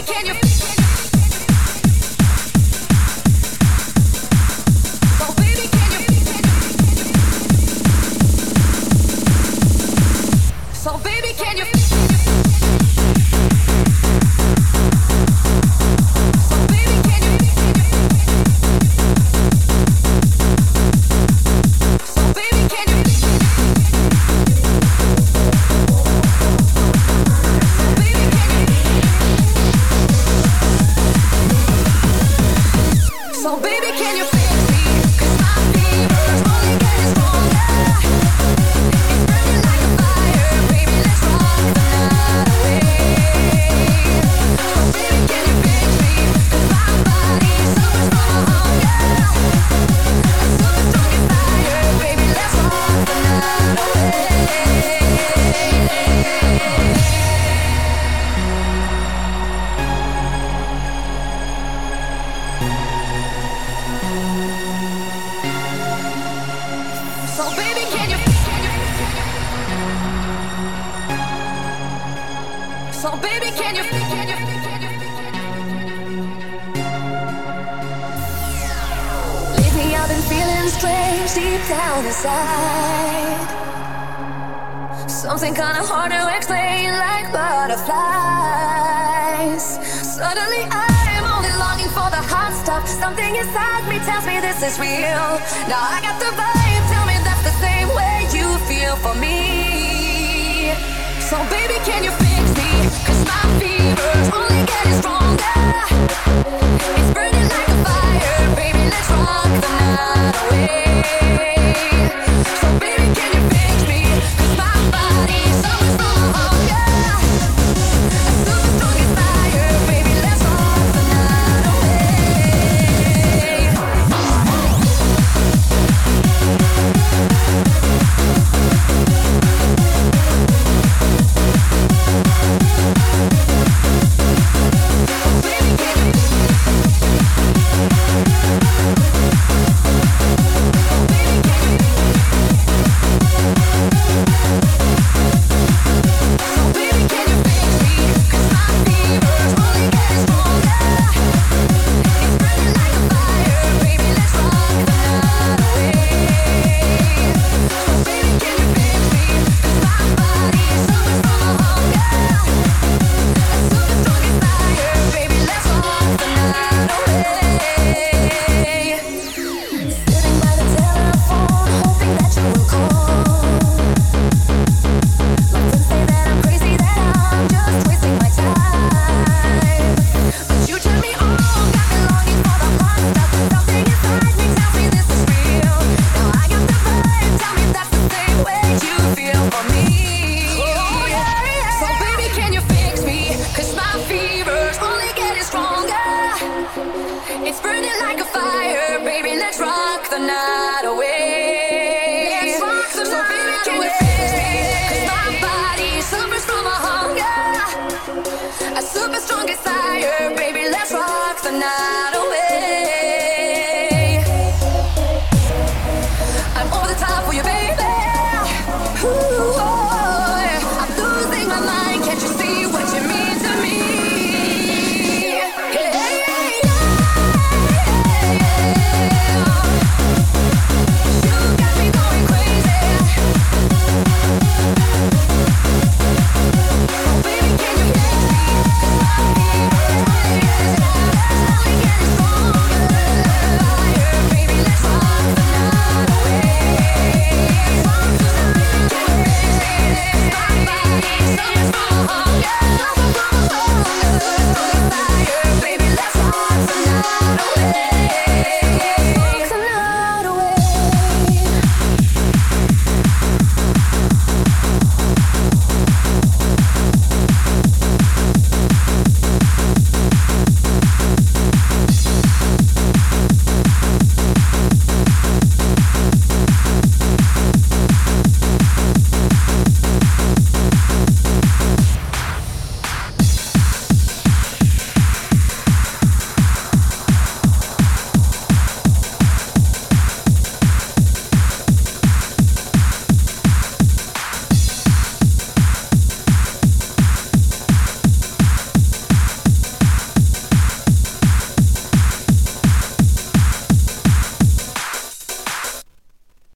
So baby, can you lately I've been feeling strange deep down inside. Something kinda hard to explain, like butterflies. Suddenly I'm only longing for the hot stuff. Something inside me tells me this is real. Now I got the vibe, tell me that's the same way you feel for me. So baby, can you fix me? 'Cause my fever's only getting stronger. It's